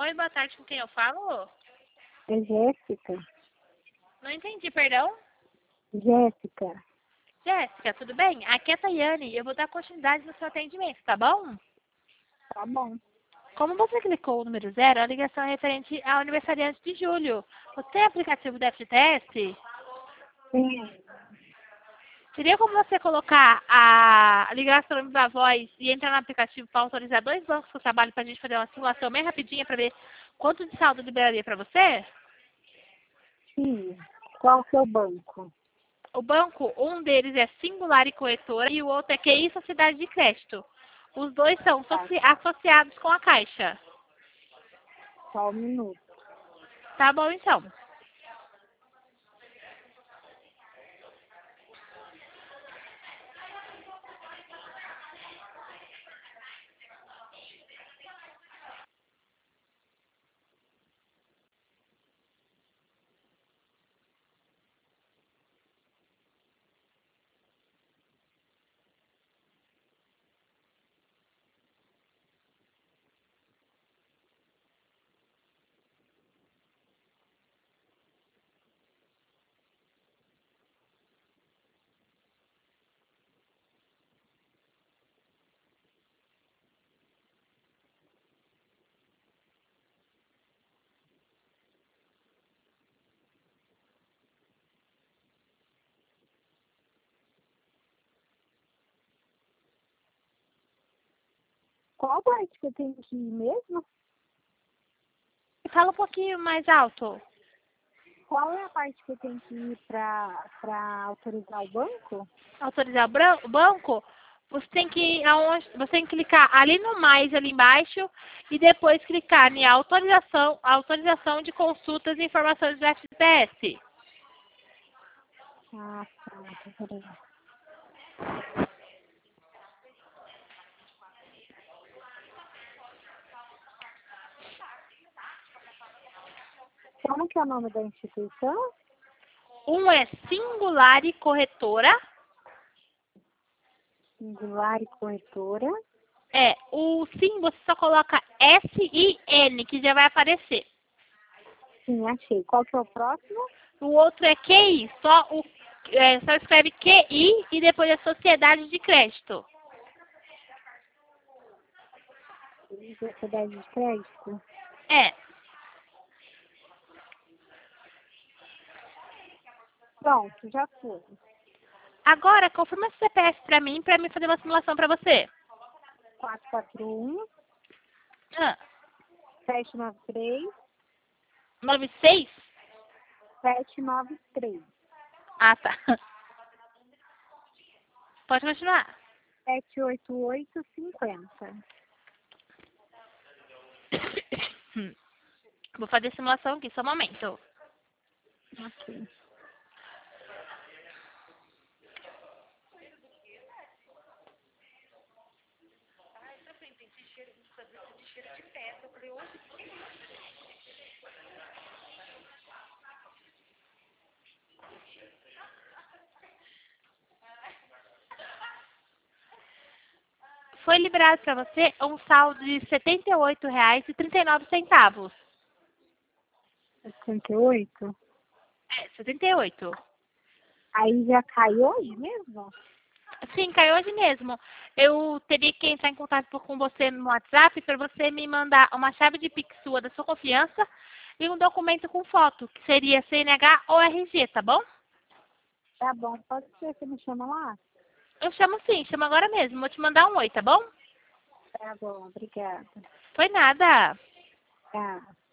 Oi, boa tarde, com quem eu falo? É Jéssica. Não entendi, perdão. Jéssica. Jéssica, tudo bem? Aqui é a Tayane, eu vou dar continuidade no seu atendimento, tá bom? Tá bom. Como você clicou o número 0, a ligação é referente ao aniversariante de julho. Você tem aplicativo da FTS? Sim. Seria como você colocar a ligação em viva voz e entrar no aplicativo para autorizar 2 bancos que eu trabalho para a gente fazer uma simulação bem rapidinha para ver quanto de saldo liberaria para você? Sim. Qual o seu banco? O banco, um deles é Singular e Corretora e o outro é QI Sociedade de Crédito. Os dois são associados com a Caixa. Só um minuto. Tá bom, então. Qual parte que eu tenho que ir mesmo? Fala um pouquinho mais alto. Qual é a parte que eu tenho que ir para autorizar o banco? Autorizar o banco, você tem que você tem que clicar ali no mais ali embaixo e depois clicar em autorização de consultas e informações do FTS. Ah, tá. Peraí. Como que é o nome da instituição? Um é Singular e Corretora. Singular e Corretora. O sim você só coloca SIN, que já vai aparecer. Sim, achei. Qual que é o próximo? O outro é QI, só escreve QI e depois a Sociedade de Crédito. Sociedade de Crédito. É. Pronto, já foi. Agora, confirma esse CPF para mim fazer uma simulação para você. 441 Ah, 793 96? 793 Ah, tá. Pode continuar. 78850. Vou fazer a simulação aqui, só um momento. Ok. Foi liberado para você um saldo de R$ 78,39. 68? 78. Aí já caiu aí mesmo? Sim, caiu hoje mesmo. Eu teria que entrar em contato com você no WhatsApp para você me mandar uma chave de Pix sua da sua confiança e um documento com foto, que seria CNH ou RG, tá bom? Tá bom, pode ser, você me chama lá? Eu chamo sim, chamo agora mesmo. Vou te mandar um oi, tá bom? Tá bom, obrigada. Foi nada. Tá.